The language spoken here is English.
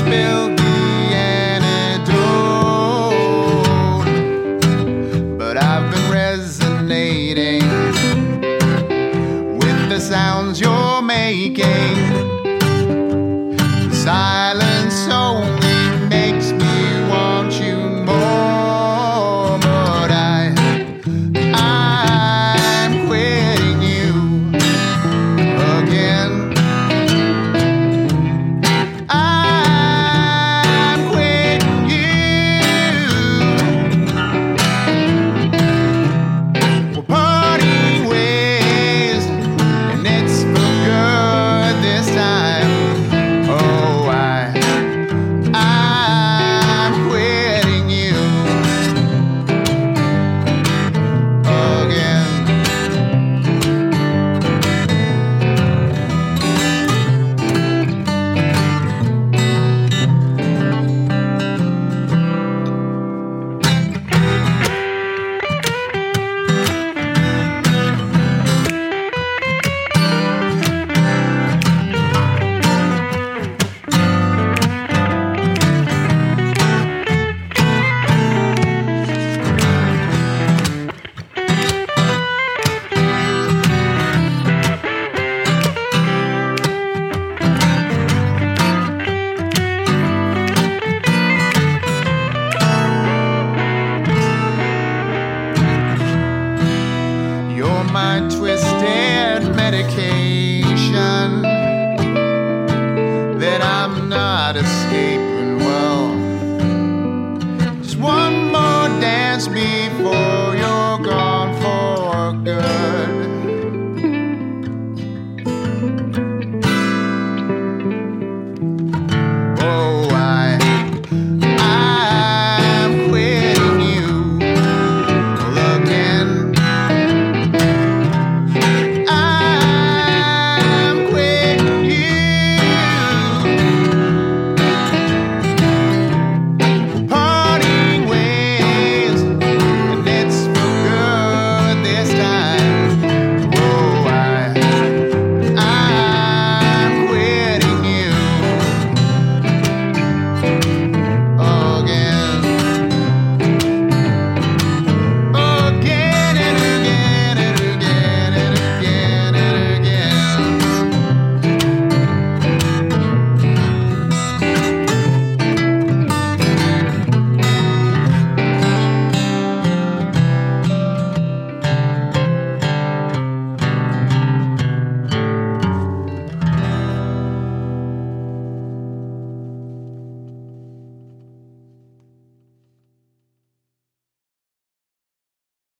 spilled the antidote, but I've been resonating with the sounds you're making. The silence only makes me want you more, but I'm quitting you again. I'm quitting you. We're parting ways, and it's for good this time. Oh, I'm quitting you again. You're my twisted medication that I'm not escaping.